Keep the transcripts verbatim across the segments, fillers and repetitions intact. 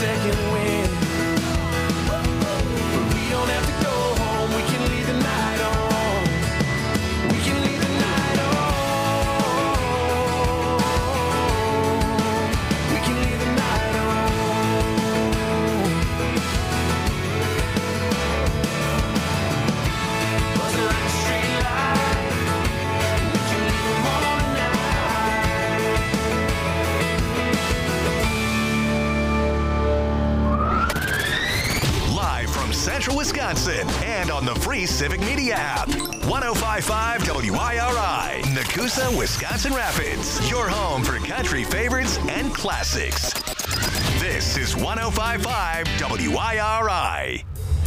second wind. But we don't have to go home, we can leave the night on. We can leave the night on. We can leave the night on. Buzzing like a street light, we can leave them all tonight. Live from Central Wisconsin and on the free Civic Media app. one oh five point five W I R I, Nakusa, Wisconsin Rapids. Your home for country favorites and classics. This is one oh five point five W I R I.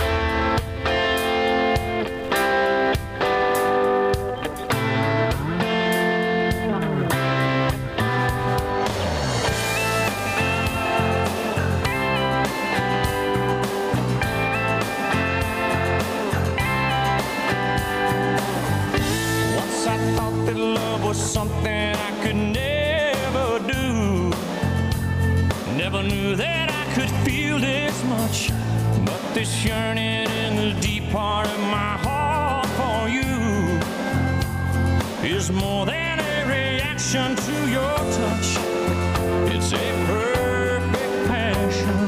Once I thought that love was something I could never do. Never knew that I could feel this much. But this yearning in the deep part of my heart for you is more than a reaction to your touch. It's a perfect passion.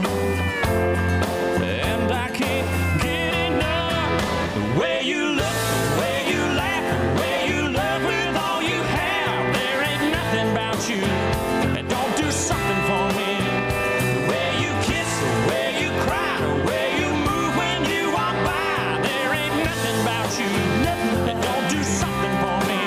And I can't get enough. The way you look, the way you laugh, the way you love with all you have. There ain't nothing about you that don't do something for me. The way you kiss, the way you cry, the way you move when you walk by. There ain't nothing about you that don't do something for me.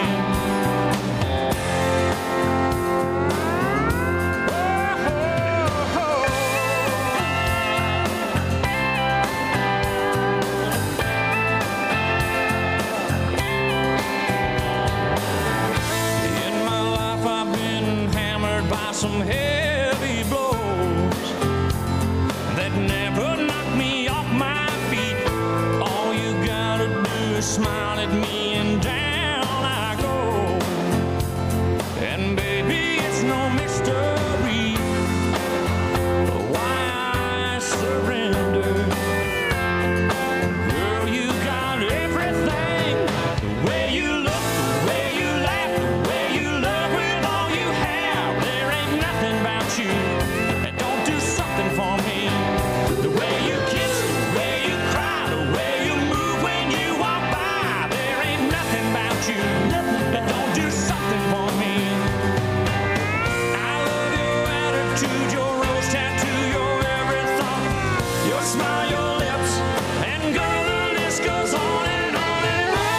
In my life I've been hammered by some heavy blows that never knocked me off my feet. All you gotta do is smile at me and down I go. And baby, it's no mystery why I surrender. Girl, you got everything. The way you look, the way you laugh, the way you love with all you have. There ain't nothing about you that don't do something for me. The way you kiss, the way you cry, the way you move when you walk by. There ain't nothing about you that don't do something for me. I love your attitude, your rose tattoo, your every thought, your smile, your lips, and girl, the list goes on and on and on.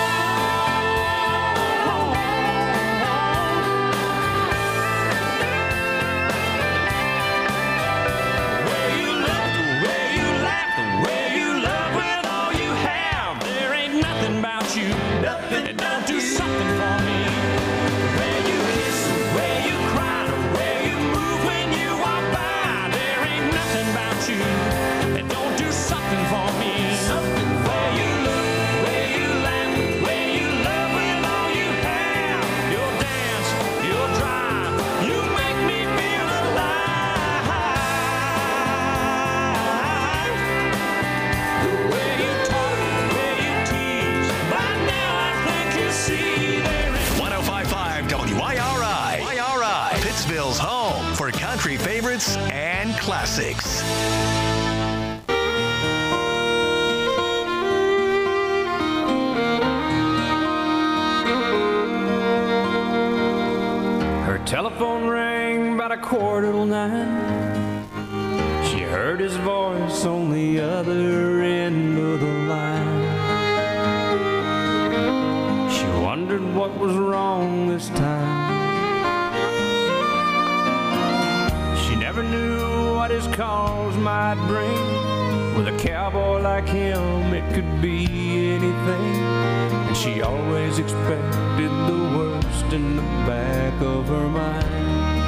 The way you look, the way you laugh, the way you love with all you have. There ain't nothing about you that don't do something for me. The way you kiss, the way you cry, the way you move when you walk by. There ain't nothing about you that don't do something for me. Something the way you look, the way you laugh, the way you love with all you have. Your dance, your drive, you make me feel alive. The way you talk, the way you tease. By now I think you see there is one oh five point five W I R I. I R I, Pittsville's home for country favorites and classics. Her telephone rang about a quarter till nine. She heard his voice on the other end of the line. She wondered what was wrong this time. She never knew what his calls might bring. With a cowboy like him, it could be anything. And she always expected the worst in the back of her mind.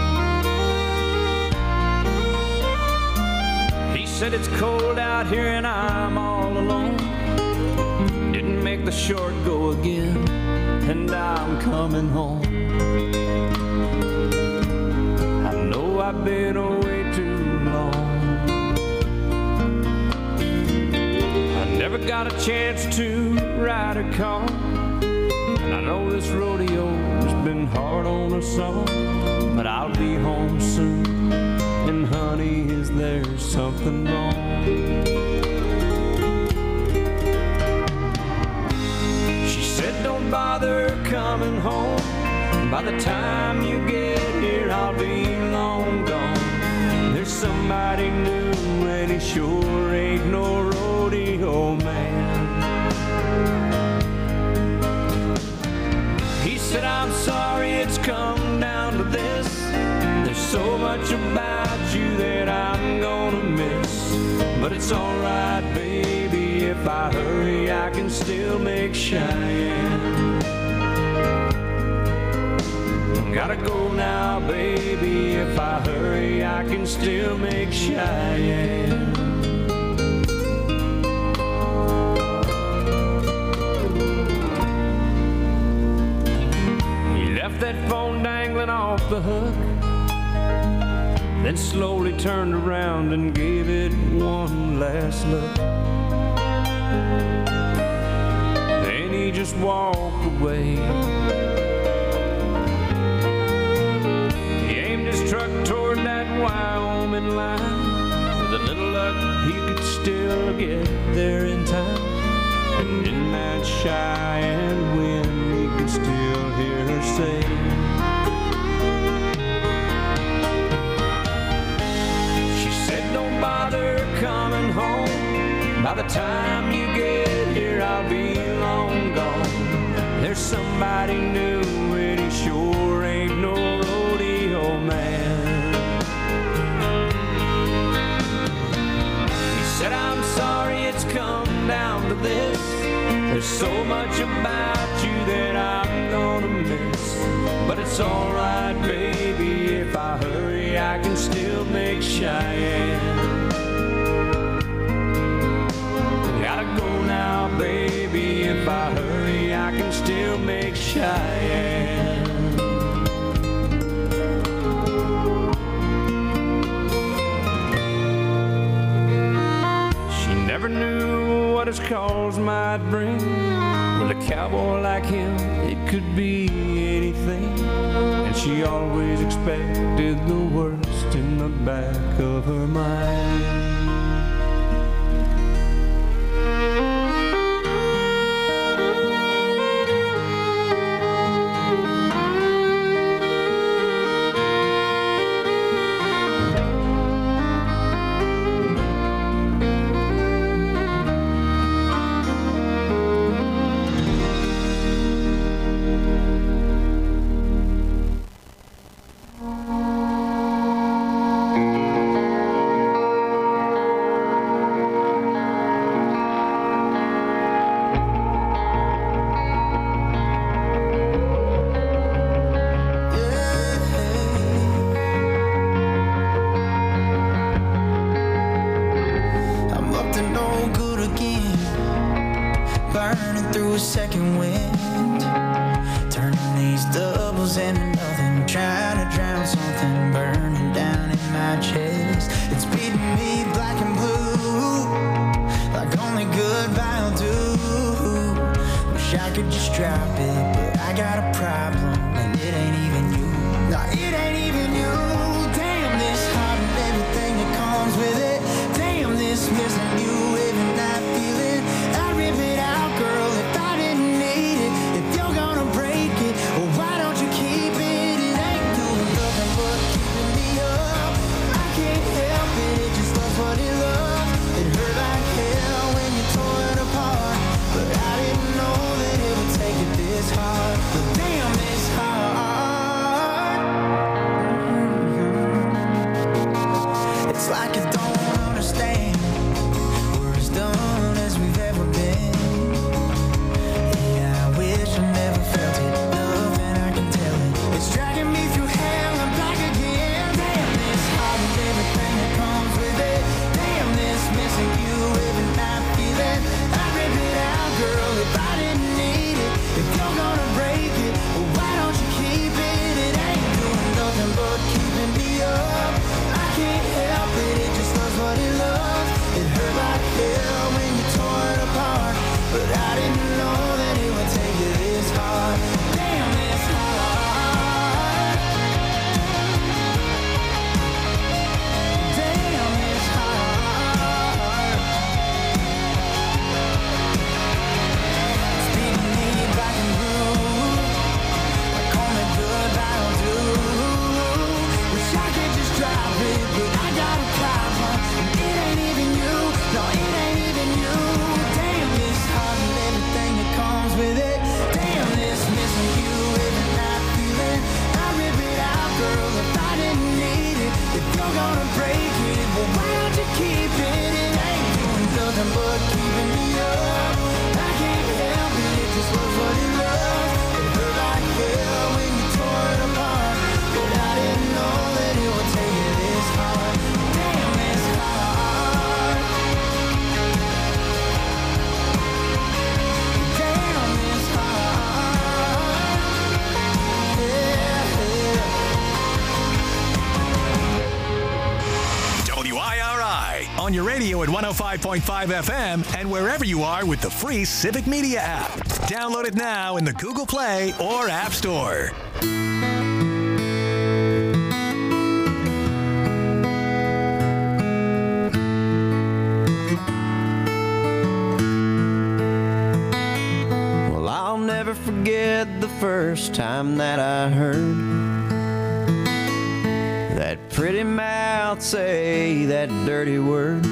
He said it's cold out here and I'm all alone. Didn't make the short go again, and I'm coming home. I know I've been away too long. got a chance to ride a car. And I know this rodeo's been hard on us all, but I'll be home soon. And honey, is there something wrong? She said, don't bother coming home. By the time you get here, I'll be long gone. There's somebody new, and he sure ain't no rodeo man. He said, I'm sorry it's come down to this. There's so much about you that I'm gonna miss. But it's alright, baby, if I hurry, I can still make Cheyenne. Gotta go now, baby, if I hurry, I can still make Cheyenne. He left that phone dangling off the hook, then slowly turned around and gave it one last look. Then he just walked away. He aimed his truck toward that Wyoming line. With a little luck, he could still get there in time. And in that Cheyenne wind, he could still hear her say, coming home. By the time you get here, I'll be long gone. There's somebody new, and he sure ain't no rodeo man. He said, I'm sorry it's come down to this. There's so much about you that I'm gonna miss. But it's alright, baby, if I hurry, I can still make Cheyenne. Gotta go now, baby, if I hurry, I can still make Cheyenne. She never knew what his calls might bring. With a cowboy like him, it could be anything. And she always expected the worst in the back of her mind. Keeping me up, I can't help it. It just wanna break it, well, why don't you keep it? It ain't doing nothing but keeping me up. I can't help it, it just was what it was. It hurt like hell when you tore it apart, but I didn't know that it would take it this hard. Damn, it's hard. Damn, it's hard. Yeah, yeah. W I R I on your radio at one oh five point five F M and wherever you are with the free Civic Media app. Download it now in the Google Play or App Store. Well, I'll never forget the first time that I heard that pretty mouth say that dirty word.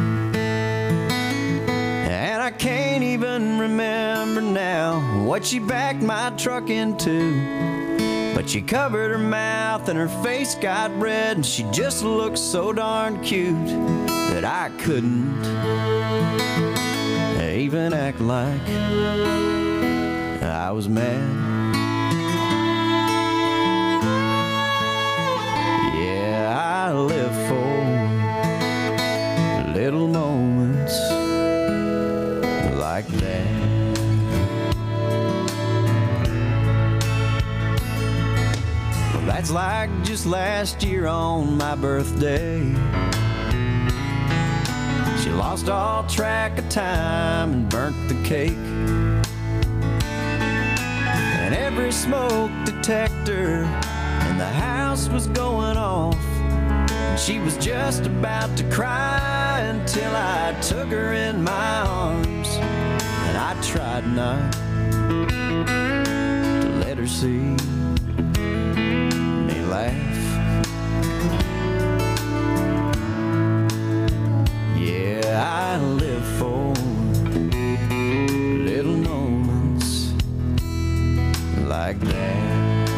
And I can't even remember now what she backed my truck into, but she covered her mouth and her face got red, and she just looked so darn cute that I couldn't even act like I was mad. Yeah, I live for little moments like that. Well, that's like just last year on my birthday. She lost all track of time and burnt the cake. And every smoke detector in the house was going off. And she was just about to cry until I took her in my arms. And I tried not to let her see me laugh. Yeah, I live for little moments like that.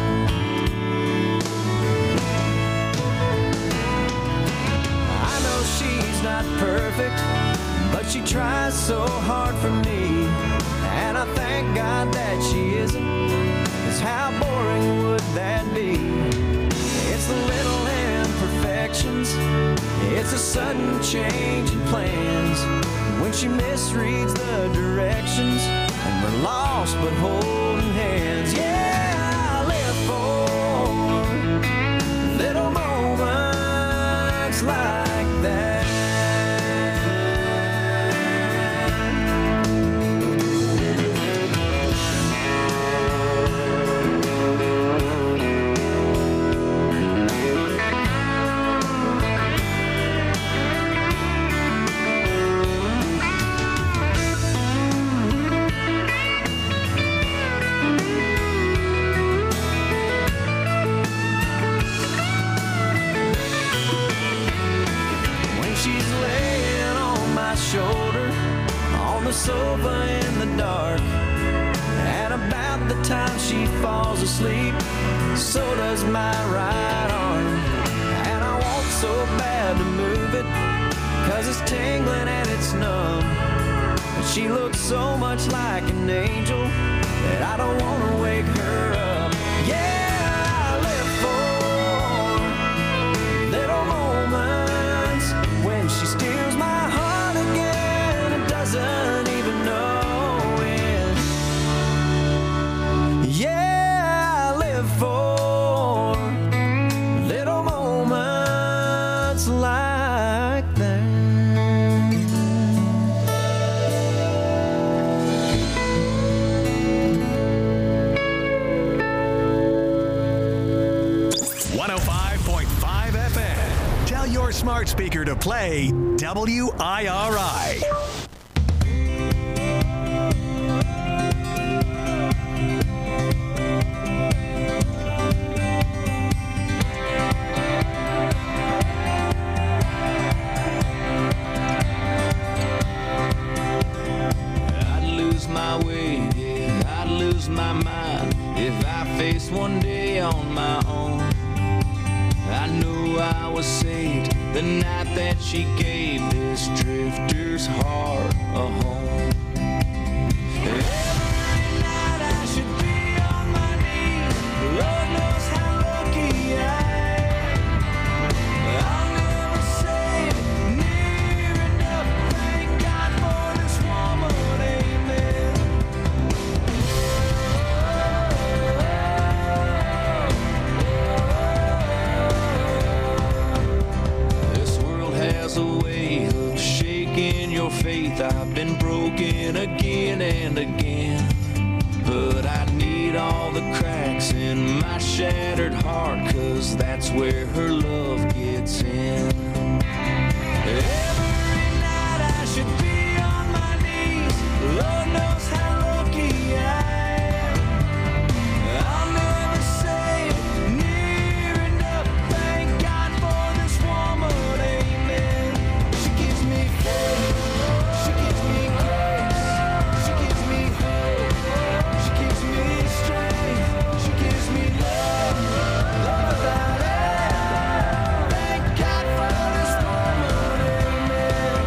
I know she's not perfect, but she tries so hard for me, and I thank God that she isn't, 'cause how boring would that be? It's the little imperfections, it's a sudden change in plans, when she misreads the directions, and we're lost but holding hands. Yeah, I live for little moments like that. Shoulder on the sofa in the dark, and about the time she falls asleep, so does my right arm. And I want so bad to move it, 'cause it's tingling and it's numb, but she looks so much like an angel that I don't want to wake her up. Yeah, I live for little moments when she steals my heart again and doesn't even know it. Yeah, I live for little moments like that. one oh five point five F M. Tell your smart speaker to play W I R I. I'd lose my way, yeah, I'd lose my mind if I faced one day on my own. I knew I was saved the night that she gave this drifter's heart a home. Every night I should be on my knees. Lord knows how lucky I am. I'll never say it near enough. Thank God for this woman, amen. This world has a way of shaking your faith. I've been broken again and again, but I need all the cracks in my shattered heart, 'cause that's where her love gets in. Every night I should be on my knees. Lord knows how lucky I am. I'll never say it near enough. Thank God for this woman, amen. She gives me faith. She gives me grace. She gives me hope. She gives me strength. She gives me love. Love without end. Thank God for this woman, amen.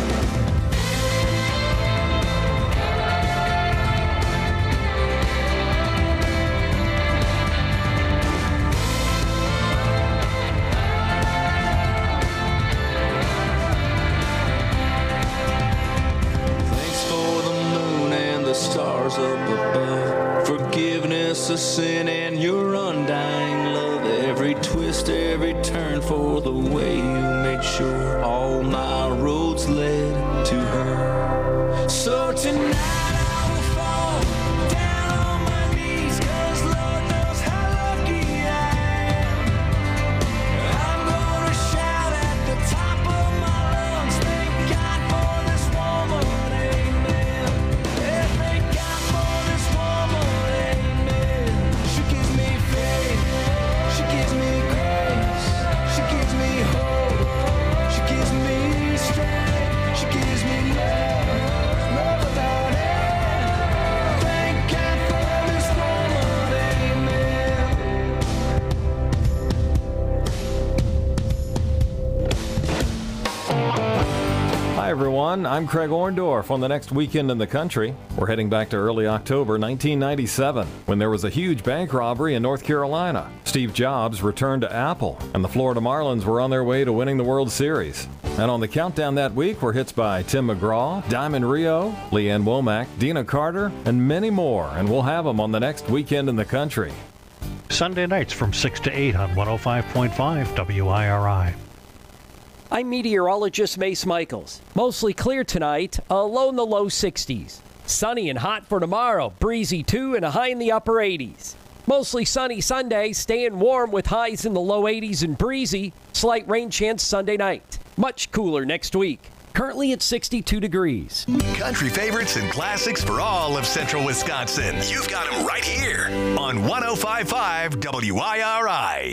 Thanks for the moon and the stars up above, forgiveness of sin and your undying love. Every twist, every turn, for the way you made sure all my roads led to her. So tonight I will fall down on my knees, 'cause Lord knows how lucky I am. I'm gonna shout at the top of my lungs. Thank God for this woman, amen. Yeah, thank God for this woman, amen. She gives me faith. She gives me grace. She gives me hope. She gives me strength. She gives me love. Love without end. Thank God for this woman, amen. Hi, everyone. I'm Craig Orndorff. On the next weekend in the country, we're heading back to early October nineteen ninety-seven, when there was a huge bank robbery in North Carolina. Steve Jobs returned to Apple, and the Florida Marlins were on their way to winning the World Series. And on the countdown that week were hits by Tim McGraw, Diamond Rio, Leanne Womack, Dina Carter, and many more, and we'll have them on the next weekend in the country. Sunday nights from six to eight on one oh five point five W I R I. I'm meteorologist Mace Michaels. Mostly clear tonight, a low in the low sixties. Sunny and hot for tomorrow, breezy too, and a high in the upper eighties. Mostly sunny Sunday, staying warm with highs in the low eighties and breezy. Slight rain chance Sunday night. Much cooler next week. Currently at sixty-two degrees. Country favorites and classics for all of central Wisconsin. You've got them right here on one oh five point five W I R I.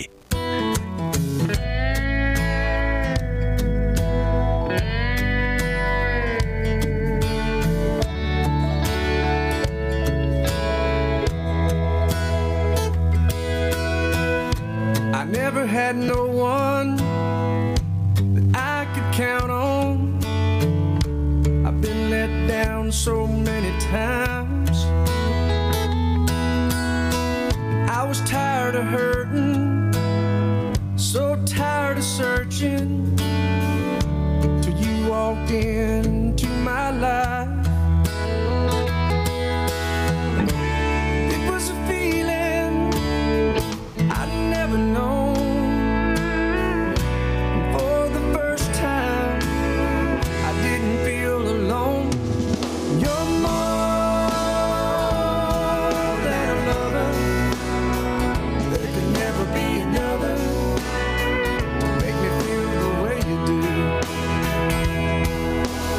I never had no one that I could count on. I've been let down so many times. I was tired of hurting, so tired of searching, till you walked into my life. It was a feeling I'd never known. For the first time, I didn't feel alone. You're more than a lover. There could never be another. Make me feel the way you do.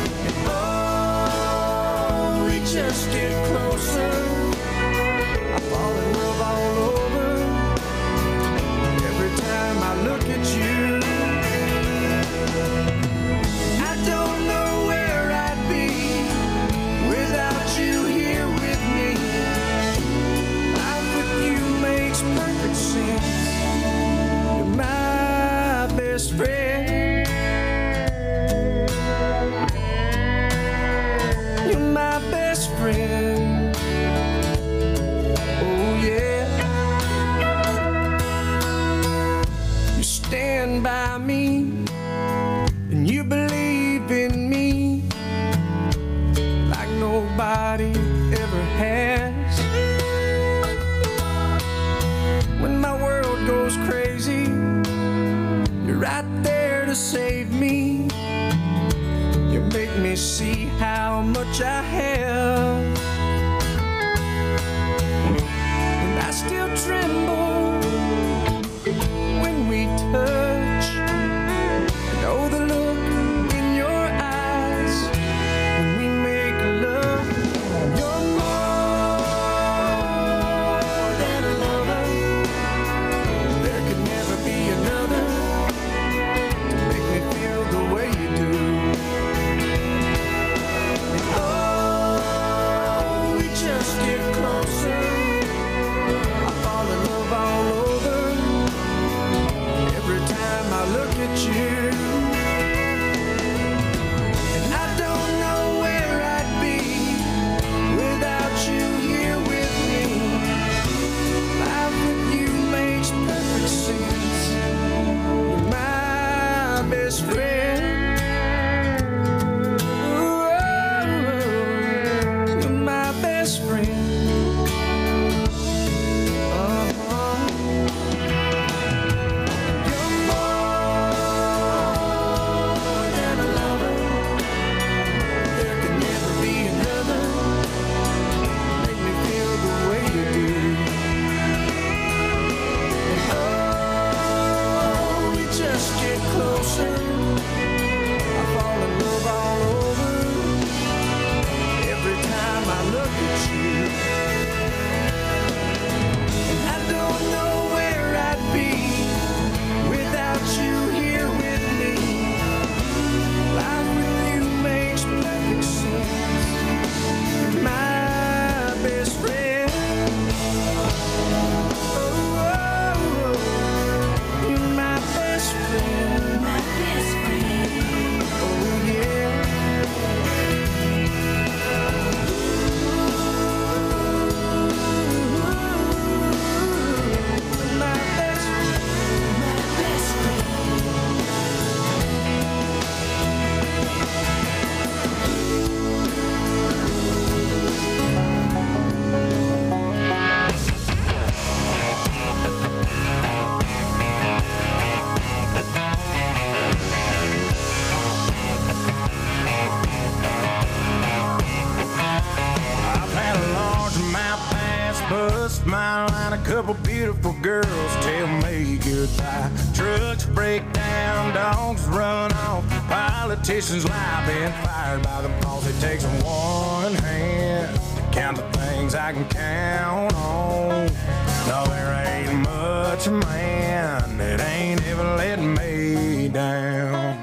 stand by me, and you believe in me like nobody ever has. When my world goes crazy, you're right there to save me. You make me see how much I have, and I still tremble when we touch. I know the look in your eyes when we make love. You're more than a lover. There could never be another to make me feel the way you do. And oh, we just get closer. I fall in love all over every time I look at you. And I don't know where I'd be without you here with me. Life with you makes perfect sense. You're my best friend. Ooh, you're my best friend. Uh-huh. You're more than a lover. There can never be another. Make me feel the way you do. And oh, we just get closer. I fall in love all over every time I look at you. And I don't know where I'd be without you here with me. Life with you makes perfect sense. You're my best friend. Oh, oh, oh. You're my best friend. My best friend. Oh, yeah. You're my best friend. My best friend. I've had a large amount pass, bust my line. A couple beautiful girls tell me goodbye. Trucks break down, dogs run off. Politicians lie, been fired by the boss. It takes one hand to count the things I can count on. No, there ain't much man that ain't ever let me down.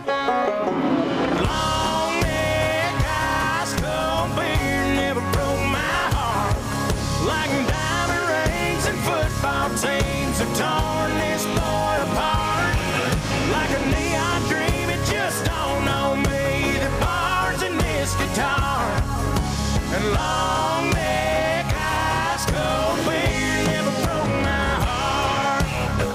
Long neck, ice cold beer never broke my heart. Like diamond rings and football teams have torn this boy apart. Like a neon dream, it just don't know me. The bars in this guitar. And long neck, ice cold beer never broke my heart.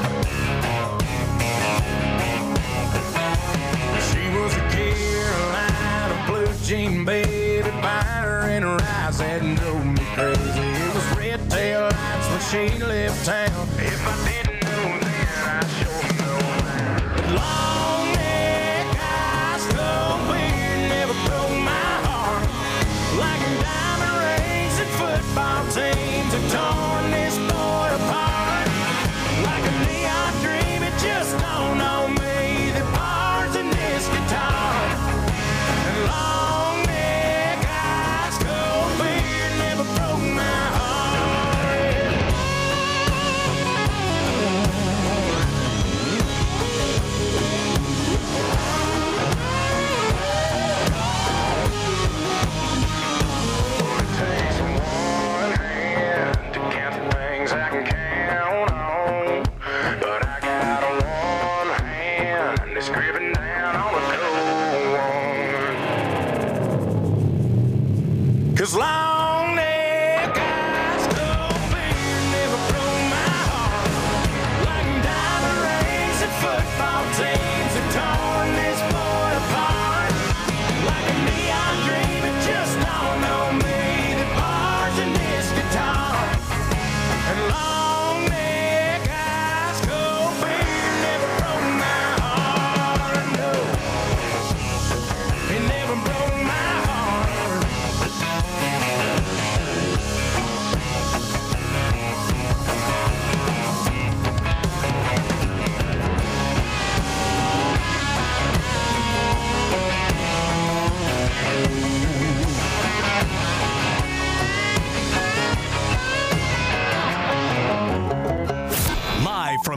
She was a Carolina blue jean baby, biter in her eyes that drove me crazy. It was red tail lights when she left town. If I didn't know then, I sure know now. But long neck, ice cold beer never broke my heart. Like diamond rings and football teams have torn this boy apart. Like a neon dream, it just don't know me. The bars in this guitar. And long neck, ice cold beer never broke my heart.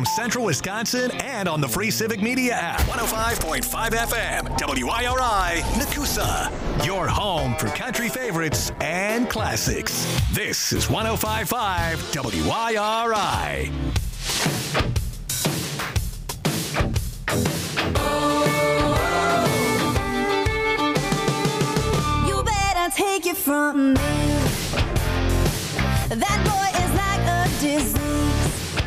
from Central Wisconsin and on the free Civic Media app. one oh five point five F M, W I R I, Nakusa. Your home for country favorites and classics. This is one oh five point five W I R I. You better take it from me. That boy is like a disease.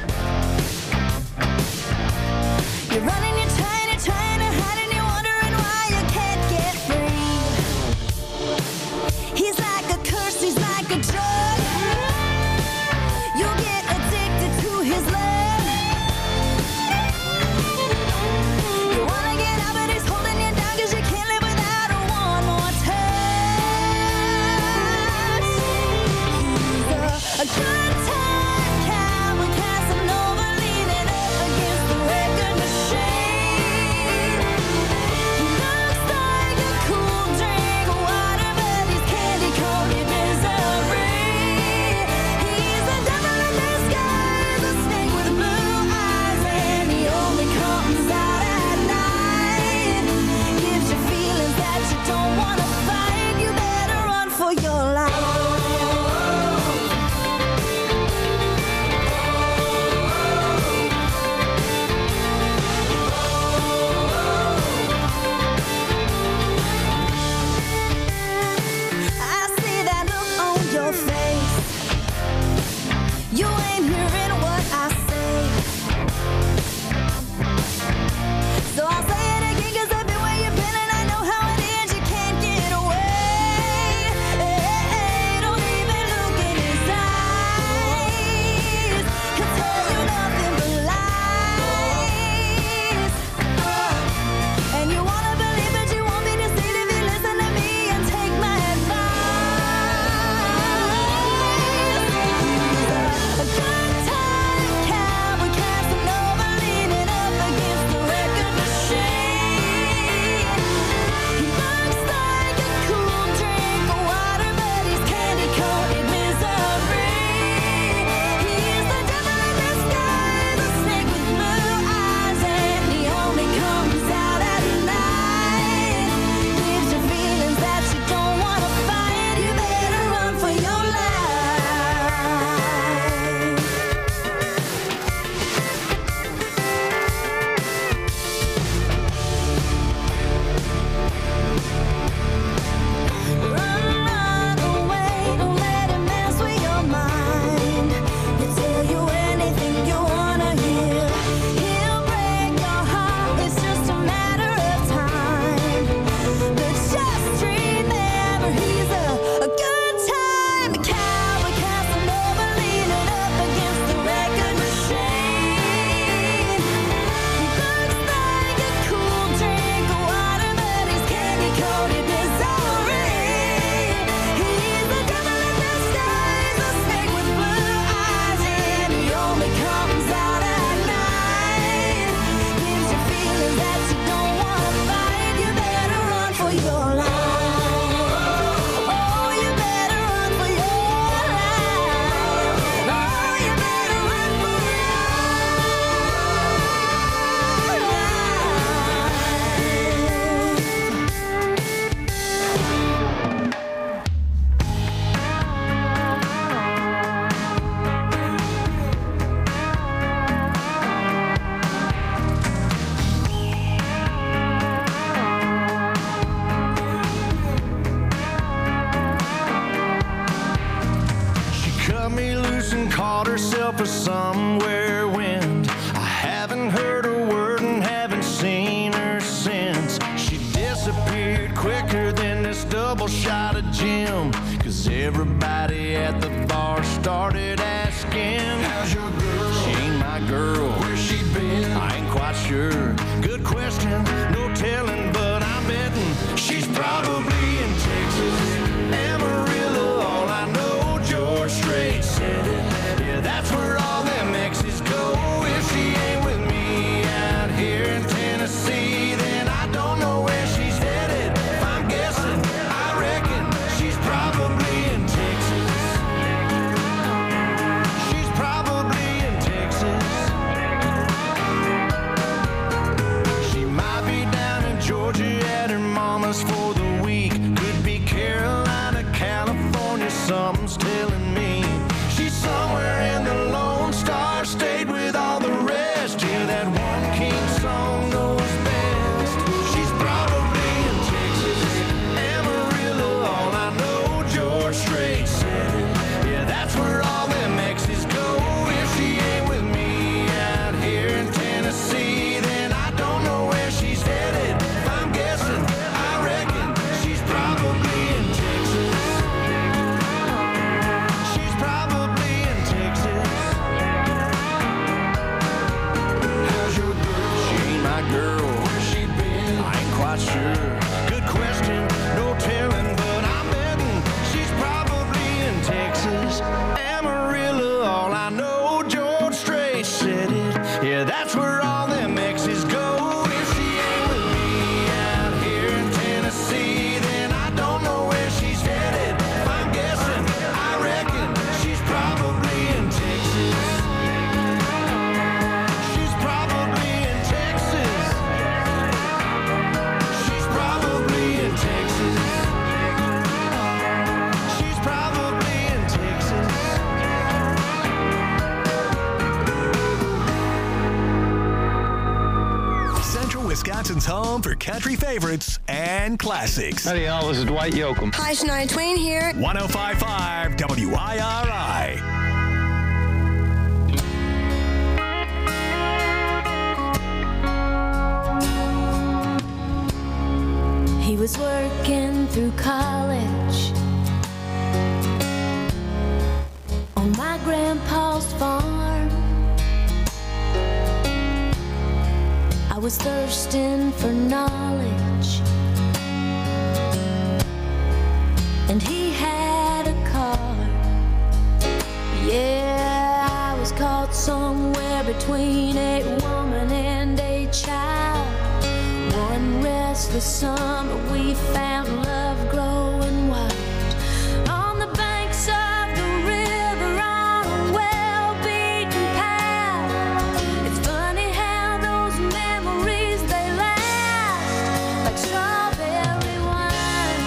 You're running, you're trying, you're trying to hide, and you're wondering why you can't get free. He's like a curse, he's like a drug. You'll get addicted to his love. You wanna get out, but he's holding you down, 'cause you can't live without a one more touch. He's a, a good time cowboy, Casanova, leaning up against the record machine. He looks like a cool drink of water, but he's candy-coated misery. He's the devil in disguise, a snake with blue eyes, and he only comes out at night. Gives you feelings that you don't want to fight. You better run for your life. I see that look on your face. You ain't hearing what I say. So I'll say it again, 'cause everywhere you've been, and I know how it is, you can't get away. Hey, don't even look in his eyes. He'll tell you nothing but lies. And you wanna believe, but you won't be deceived if you listen to me and take my advice. A good time cowboy, Casanova, leaning up against the record machine. He looks like a cool drink of water, but he's candy-coated misery. He's the devil in disguise, a snake with blue eyes, and he only comes out at night. Gives you feelings that you don't want to fight. You better run for your life. Run, run away, don't let him mess with your mind. He'll tell you anything you wanna hear. He'll break your heart, it's just a matter of time. But just remember, he's a, a good time cowboy, Casanova, leaning up against the record machine. He looks like a cool drink of water, but he's candy-coated misery. He's the devil in disguise, a snake with blue eyes, and he only comes out at night. Gives you feelings that you don't want to fight. You better run for your life. Oh, you better run for your life. Oh, you better run for your life. She cut me loose and caught herself a somewhere wind. I haven't heard a word and haven't seen her since. She disappeared quicker than this double shot of gin. 'Cause everybody at the bar started asking, how's your girl? She ain't my girl. Where's she been? I ain't quite sure. Good question, no telling, but I'm betting she's probably in Texas. Amarillo, all I know, George Strait said it. Yeah, that's where all them exes go. If she ain't with me out here in Tennessee, then I don't know where she's headed. If I'm guessing, I reckon she's probably in Texas. She's probably in Texas. Wisconsin's home for country favorites and classics. Howdy, y'all. This is Dwight Yoakam. Hi, Shania Twain here. one oh five point five W I R I. He was working through college on my grandpa's farm. I was thirsting for knowledge, and he had a car. Yeah, I was caught somewhere between a woman and a child. One restless summer we found love growing wild on the banks of the river on a well-beaten path. It's funny how those memories, they last like strawberry wine.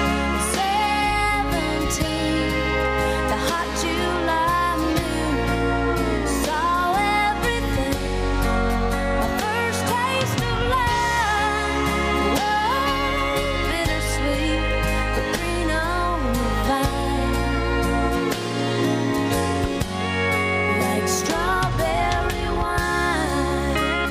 Seventeen, the hot July moon saw everything. My first taste of love, love, bittersweet, but green on the vine, like strawberry wine.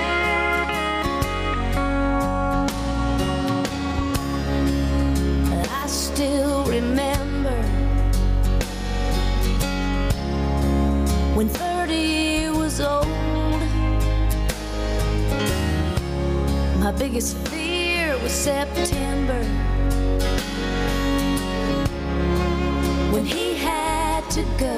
I still remember when thirty was old. My biggest fear was September, when he had to go.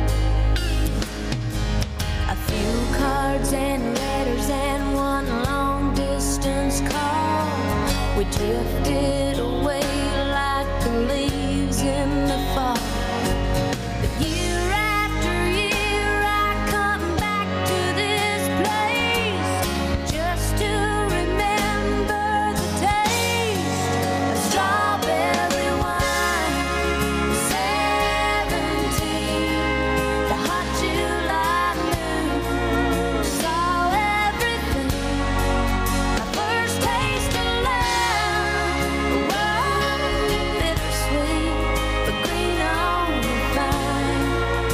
A few cards and letters and one long distance call. We drifted away like the leaves in the fall. But year after year I come back to this place just to remember the taste of strawberry wine. Seventeen, the hot July moon saw everything. My first taste of love, whoa, bittersweet, but green on the vine,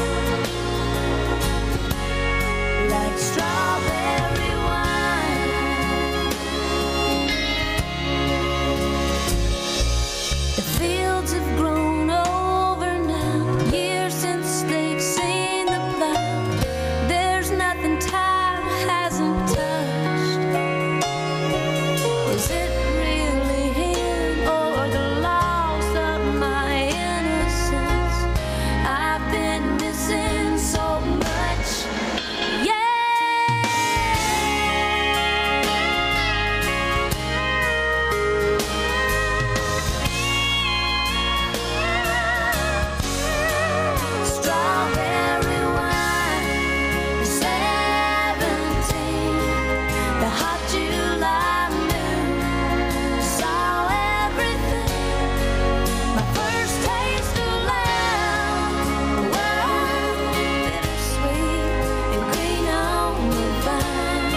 like strawberry wine. The fields have grown over now, years since they've seen the plow. There's nothing time hasn't touched. Is it really him or the loss of my innocence? I've been missing so much. Yeah. Strawberry wine, seventeen, the hot July moon saw everything. My first taste of love, whoa, bittersweet and green on the vine,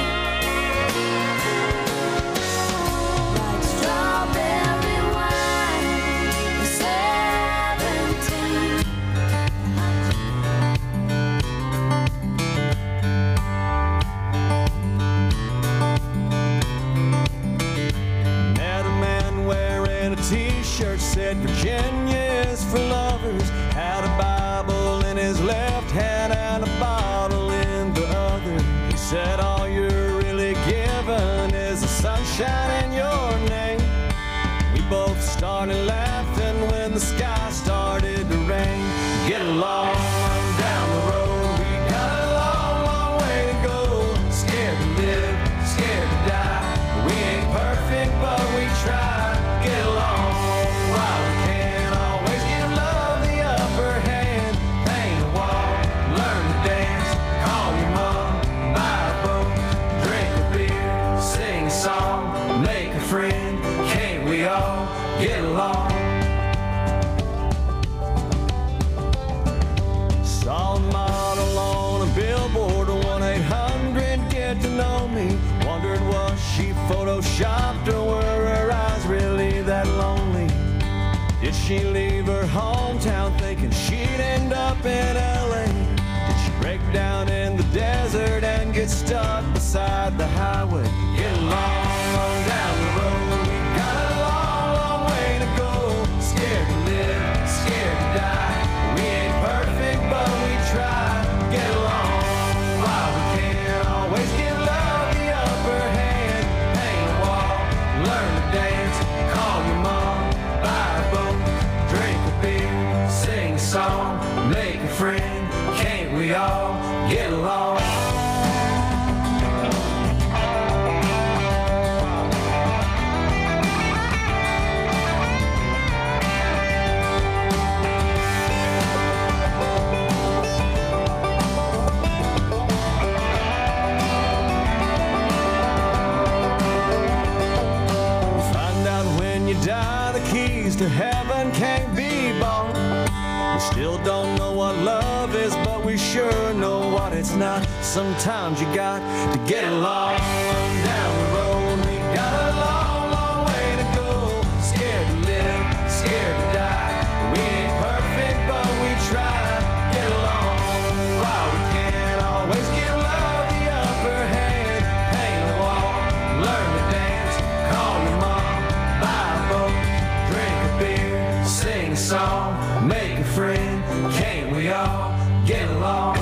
like strawberry wine, seventeen. Met a man wearing a t-shirt said Virginia is for lovers. Had a Bible in his left hand and a bottle in the other. He said all you're really given is the sunshine in your name. We both started laughing when the sky started to rain. Get along down the road, we got a long, long way to go. Scared to live, scared to die. We ain't perfect, but we try. Get along while we can. Always give love the upper hand. Paint a wall, learn to dance. Call your mom, buy a book, drink a beer, sing a song, make a friend. Can't we all get along? Saw a model on a billboard, one eight hundred get to know me. Wondered was she photo she leave her hometown thinking she'd end up in L A? Did she break down in the desert and get stuck beside the highway? Get long, long down the road. We got a long, long way to go. Scared to live, scared to die. We ain't perfect, but we try. Get along while we can. Always give love the upper hand. Paint a wall, learn to dance. Call your mom, buy a boat, drink a beer, sing a song, make a friend. Can't we all get along? Find out when you die, the keys to heaven can't be bought. We still don't know what love is, but we sure know what it's not. Sometimes you got to get along down the road. We got a long, long way to go. Scared to live, scared to die. We ain't perfect, but we try. Get along while we can. Always give love the upper hand. Paint a wall, learn to dance. Call your mom, buy a boat, drink a beer, sing a song, make a friend. Can't we all get along?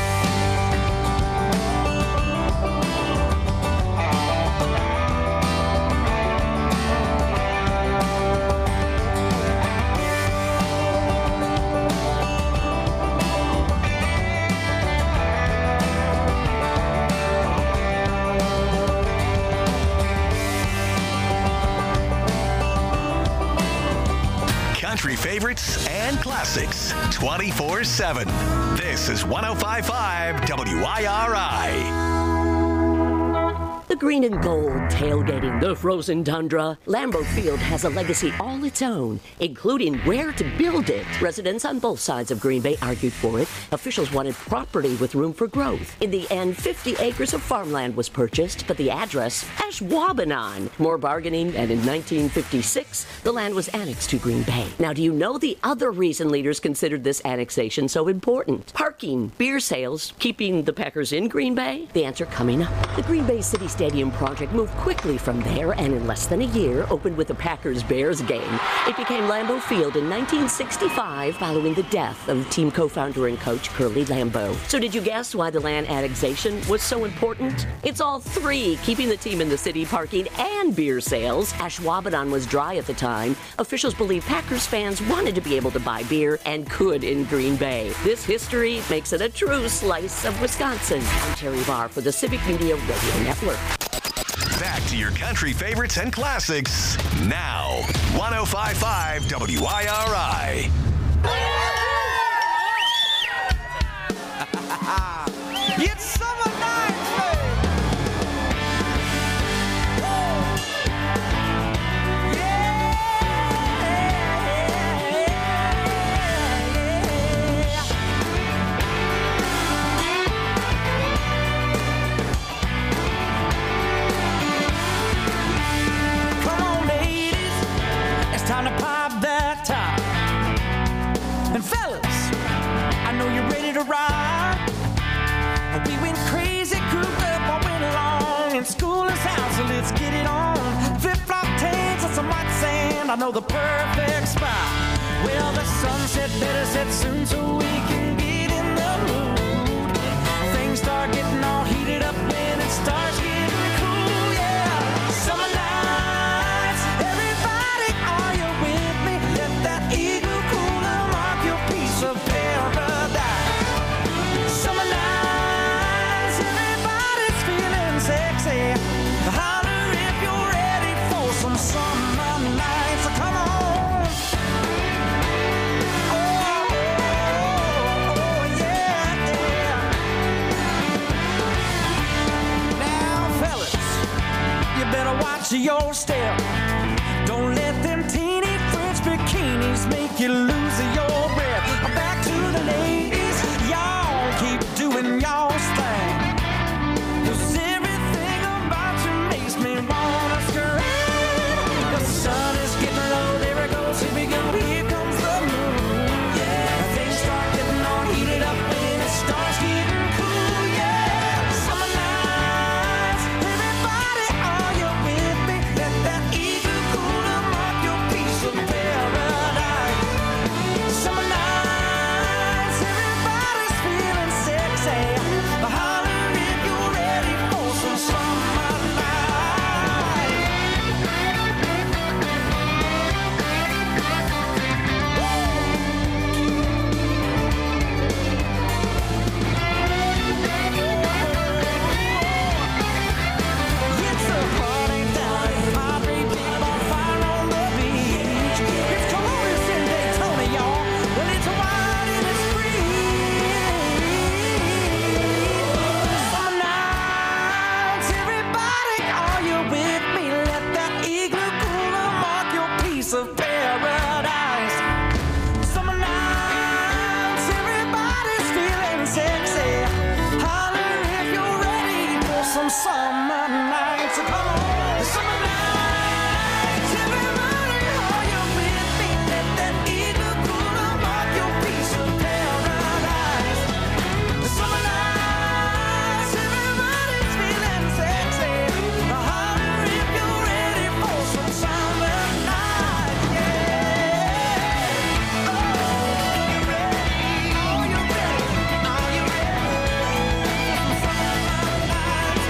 Country favorites and classics twenty-four seven. This is one oh five point five W I R I. The green and gold tailgating the frozen tundra, Lambeau Field has a legacy all its own, including where to build it. Residents on both sides of Green Bay argued for it. Officials wanted property with room for growth. In the end, fifty acres of farmland was purchased, but the address, Ashwaubenon. More bargaining, and in nineteen fifty-six, the land was annexed to Green Bay. Now, do you know the other reason leaders considered this annexation so important? Parking, beer sales, keeping the Packers in Green Bay? The answer coming up. The Green Bay City Stadium project moved quickly from there and in less than a year opened with the Packers-Bears game. It became Lambeau Field in nineteen sixty-five following the death of team co-founder and coach Curly Lambeau. So did you guess why the land annexation was so important? It's all three, keeping the team in the city, parking, and beer sales. Ashwaubenon was dry at the time. Officials believe Packers fans wanted to be able to buy beer and could in Green Bay. This history makes it a true slice of Wisconsin. I'm Terry Barr for the Civic Media Radio Network. Back to your country favorites and classics now. one oh five point five W I R I. It's summer night, time to pop that top. And fellas, I know you're ready to ride. We went crazy, cooped up all winter long. And school is out, so let's get it on. Flip-flop tanks and some white sand, I know the perfect spot. Well, the sunset better set soon so we can get in the mood. Things start getting all heated up when it starts getting cool, yeah. Summer nights, everybody, are you with me? Let that igloo cooler mark your piece of paradise. Summer nights, everybody's feeling sexy. Holler if you're ready for some summer nights. Come on. Oh, oh, oh, yeah, yeah. Now, fellas, you better watch your step. Don't let them teeny French bikinis make you lose your breath. Back to the ladies, y'all keep doing y'all's thing. 'Cause everything about you makes me wanna scream. The sun is getting low, there it goes, here we go, here comes piece of paradise. Summer nights, everybody's feeling sexy. Holler if you're ready for some summer nights. So come on, summer nights, everybody, are you with me? Let that eagle pull up your piece of paradise. Summer nights, everybody's feeling sexy. Holler if you're ready for some summer nights, yeah. Oh, you ready? Are you ready? Are you ready for some summer nights?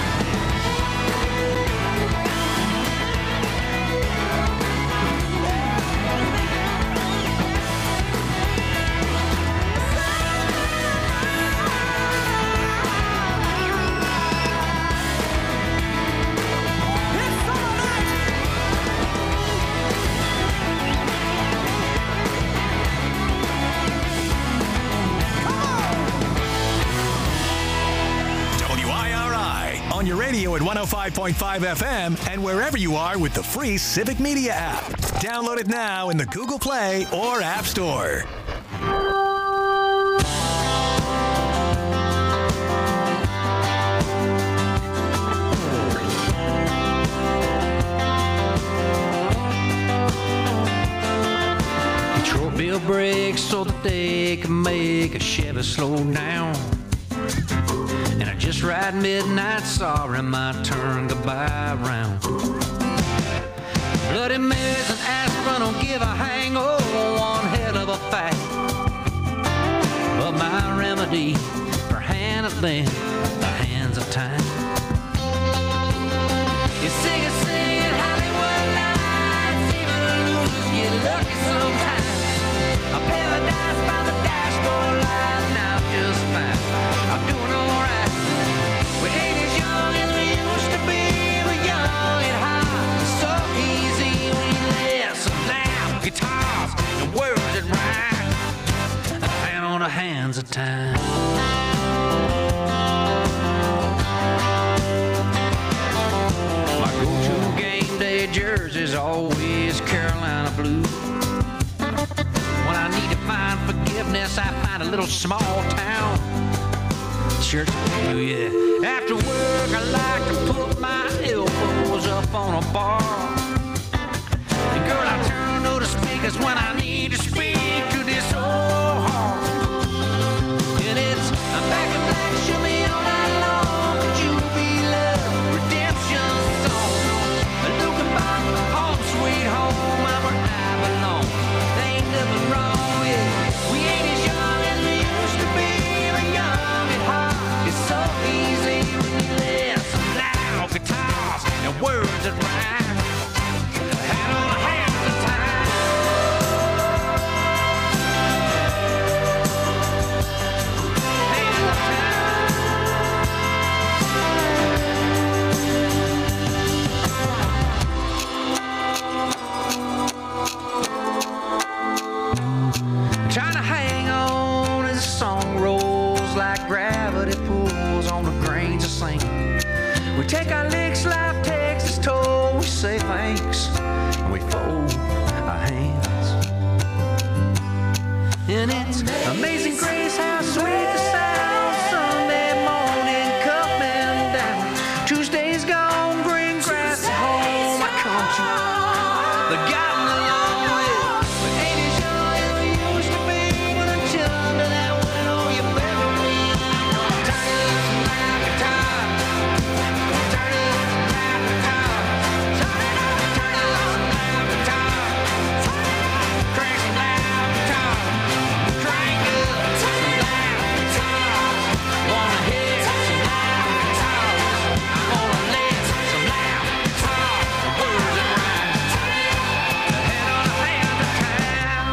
It's summer nights. W I R I on your radio at one oh five point five F M and wherever you are with the free Civic Media app. Download it now in the Google Play or App Store. Detroit bill brakes so that they can make a Chevy slow down. And I just ride midnight, sorry, my turn, goodbye round. Bloody Marys and aspirin don't give a hang, oh, one hell of a fact. But my remedy for handling the hands of time. You sing it, sing it, Hollywood nights, even the losers get lucky sometimes. A paradise by the dashboard light, now just fine. I'm doing alright. We ain't as young as we used to be, but young and high. It's so easy when you listen loud guitars and words that rhyme. A hand on the hands of time. My go-to game day jersey's always Carolina blue. When I need to find forgiveness, I find a little small town church blue, yeah. After work, I like to put my elbows up on a bar. And girl, I turn to the speakers when I need to speak to this old heart. And it's a back in black, show me all night long. Could you be love, redemption song? Looking back, home sweet home, I'm where I belong. There ain't nothing wrong, yeah. We ain't as young as we used to be, but young and hot. It's so easy when you listen loud guitars and words that rhyme. Hand on the hands of time. Hands of time. Trying to hang on as the song rolls like gravity pulls on the grains of sand. We take our licks, life takes its toll. We say thanks and we fold our hands. And it's amazing grace how sweet the sound. Sunday morning coming down. Tuesday's gone, green grass at home. I come to the gotten along with. We ain't as young as we used to be, but until under that window you better be. Turn it up some loud guitar. Turn it up some loud guitar. Turn it up, turn it up some loud guitar. Crank some loud guitar. Crank up some loud guitars. Wanna hear some loud guitars. I wanna listen some loud guitars. Words that rhyme. The head on the hand of time.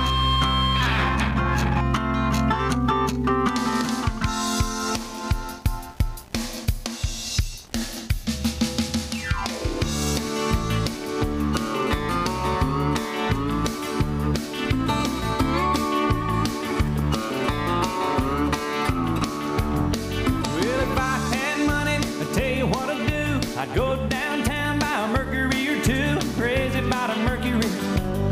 Well, if I had money, I'd tell you what I'd do. I'd go downtown, buy a Mercury or two. Crazy about a Mercury.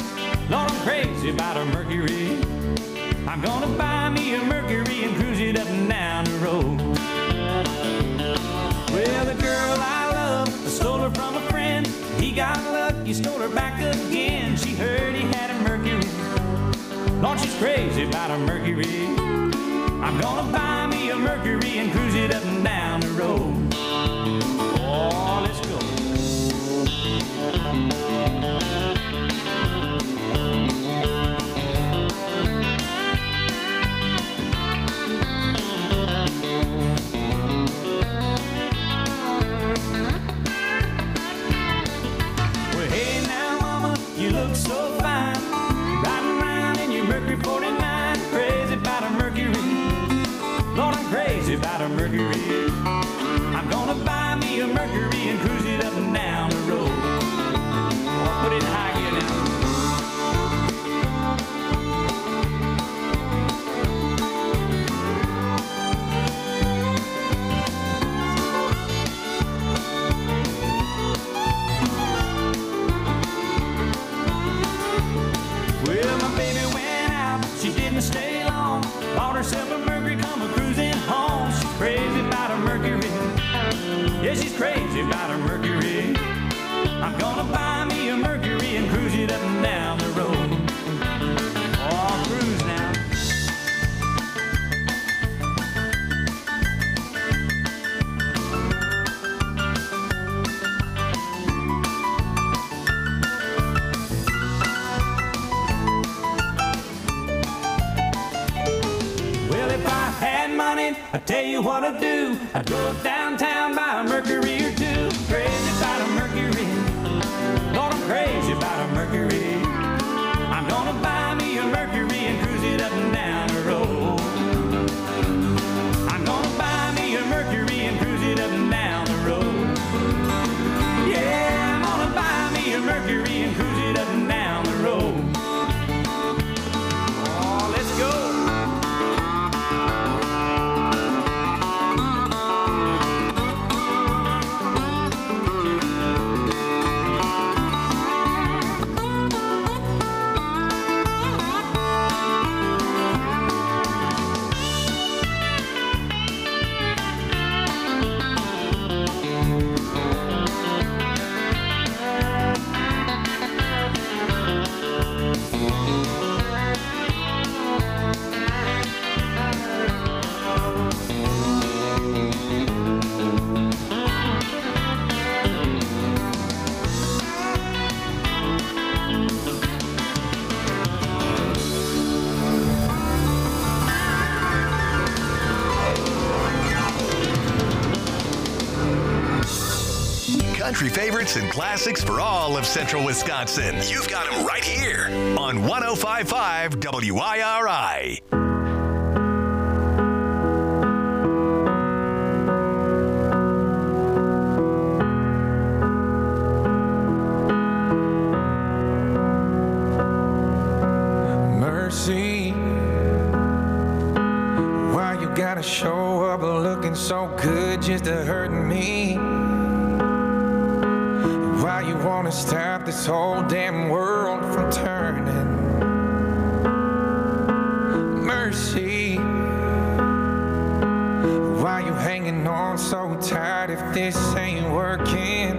got lucky, stole her back again. She heard he had a Mercury. Lord, she's crazy about a Mercury. I'm gonna buy me a Mercury and cruise it up and down the road. Oh, let's go. Well, hey now, mama, you look so fine. Riding around in your Mercury forty-nine. Crazy about a Mercury. Lord, I'm crazy about a Mercury. I'm gonna buy me a Mercury and cruise it up and down the road. Oh, put it in high gear now. Well, my baby went out, she didn't stay long. Bought herself a Mercury, come a cruising home. She's crazy about a Mercury. Yeah, she's crazy about a Mercury. I'm gonna buy me a Mercury and cruise it up and down the road. Oh, cruise now. Well, if I had money, I tell you what I'd do. I'd go downtown, buy a Mercury or two. Crazy about a Mercury. Lord, I'm crazy about a Mercury. I'm gonna buy me a Mercury and cruise it up and down the road. I'm gonna buy me a Mercury and cruise it up and down the road. Yeah, I'm gonna buy me a Mercury and cruise it up and down the road. Oh, let's go. Country favorites and classics for all of central Wisconsin. You've got them right here on one oh five point five W I R I. Mercy, why you gotta show up looking so good just to hurt me? Why you wanna stop this whole damn world from turning? Mercy, why you hanging on so tight if this ain't working?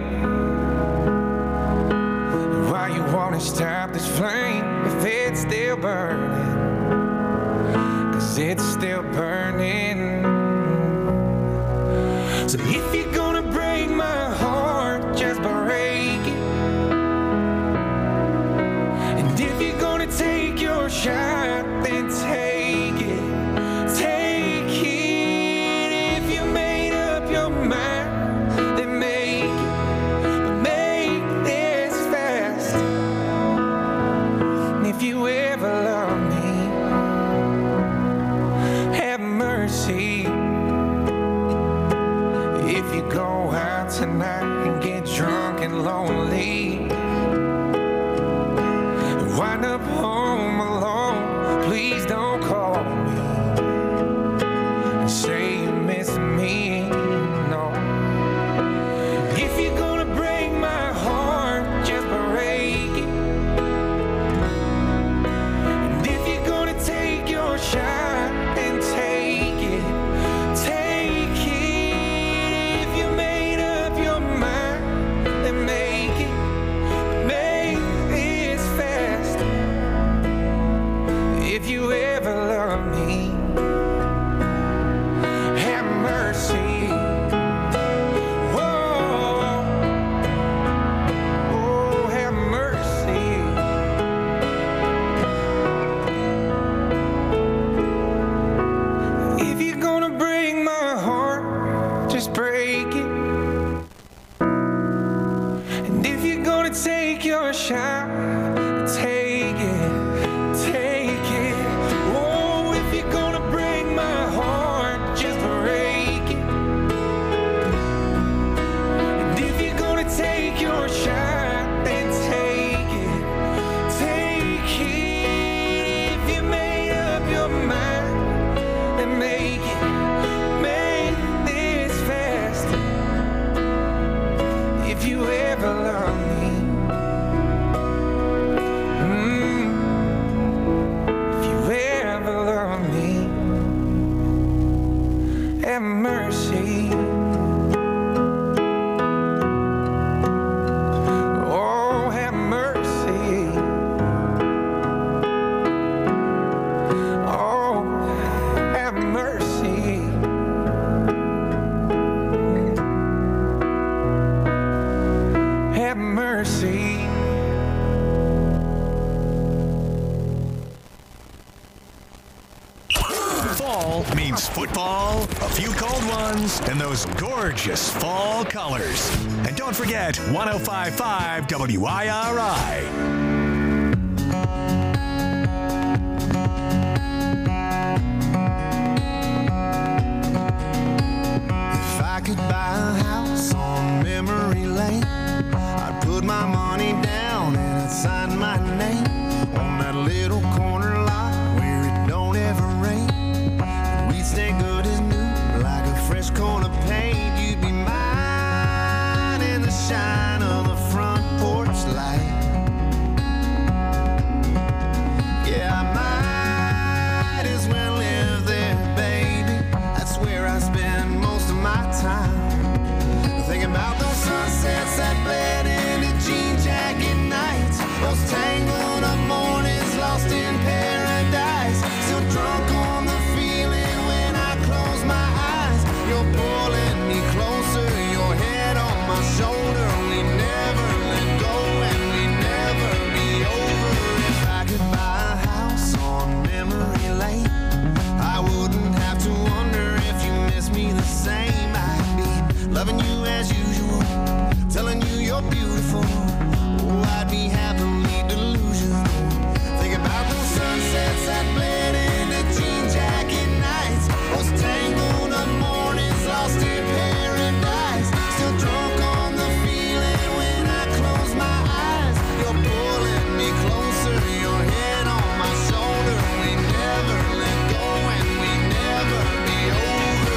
Why you wanna stop this flame if it's still burning? 'Cause it's still burning. So if you're gonna break my heart, just break it. And if you're gonna take your shot, then take it. Take it. If you made up your mind, then make it. But make this fast. And if you ever love me, have mercy. If you go out tonight and get drunk and lonely, wind up home alone, please don't call me and say you miss me, no. If you're gonna break my heart, just break it. And if you're gonna take your shot, then take it. Take it. If you made up your mind, then make it. gonna take your shine, take it, take it. Oh, if you're gonna break my heart, just break it. And if you're gonna take your shine, then take it, take it. If you made up your mind, then make it, make this fast. If you ever love me, mm, if you ever love me, have mercy. Oh, have mercy. Oh, have mercy. Have mercy. Fall means football, a few cold ones, and those gorgeous fall colors. And don't forget one oh five point five W I R I. If I could buy a house on memory lane, I'd put my money down and I'd sign my name on that little corner lot where it don't ever rain. And we'd stay good as new, like a fresh coat of paint. You'd be mine in the shine of the front porch light. Yeah, I might as well live there, baby. That's where I spend most of my time. Thinking about those sunsets that bled into jean jacket nights, those tangled up mornings lost in paradise. Still drunk on the feeling when I close my eyes. You're pulling me closer, your head on my shoulder. We never let go and we never be over. If I could buy a house on memory lane, I wouldn't have to wonder if you miss me the same. I'd be loving you as usual, telling you you're beautiful. Oh, I'd be happily delusional. Think about those sunsets that bled into jean jacket nights, those tangled up mornings lost in paradise. Still drunk on the feeling when I close my eyes. You're pulling me closer, your head on my shoulder. We never let go and we never be over.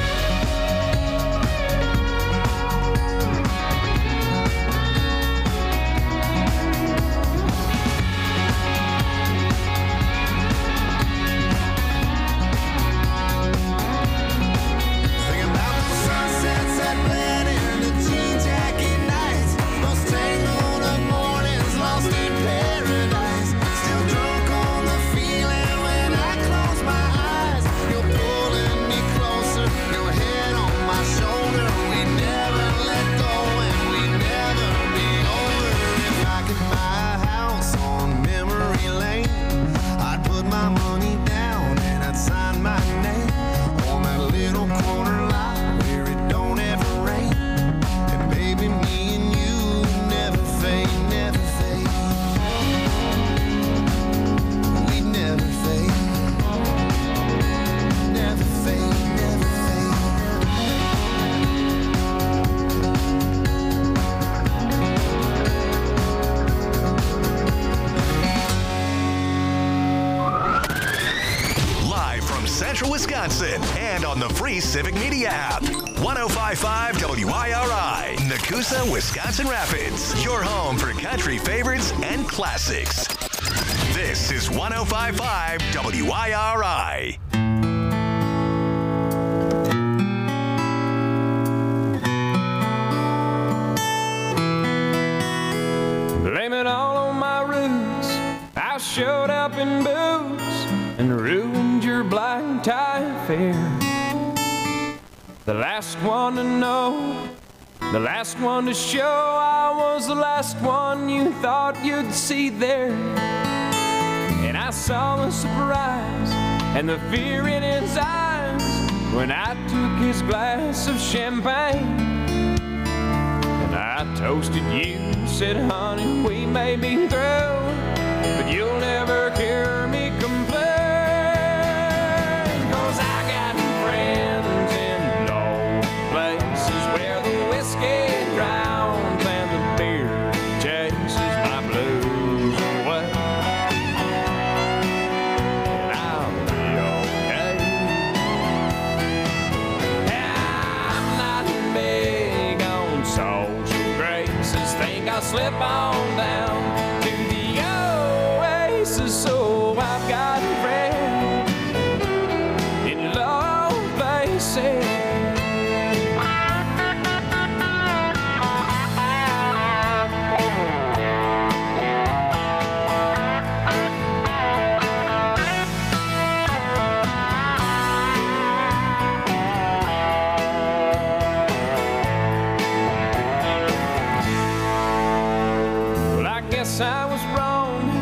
Thinking about those sunsets that bled into jean jacket nights, those tangled up mornings lost in paradise. Still drunk on the feeling when I close my eyes. You're pulling me closer, your head on my shoulder. We never let go and we never be over. If I could buy a house on memory lane, I'd put my money down and I'd sign my name on that little corner lot where it don't ever rain. And baby, me and you never fade, never fade. We'd never fade, never fade, never fade. Live from Central Wisconsin and on the free Civic Media app. one oh five point five W I R I, Nakusa, Wisconsin Rapids. Your home for country favorites and classics. This is one oh five point five W I R I. Blame it all on my roots. I showed up in boots and ruined your black tie affair. The last one to know, the last one to show I was the last one you thought you'd see there. And I saw the surprise and the fear in his eyes when I took his glass of champagne and I I toasted you, said, honey, we may be through, but you'll never hear me complain. 'Cause I got friends in low places where the whiskey drowns and the beer chases my blues away. And I'll be okay. I'm not big on social graces. Think I'll slip on down to the oasis. So I've got friends in low places. Well, I guess I was wrong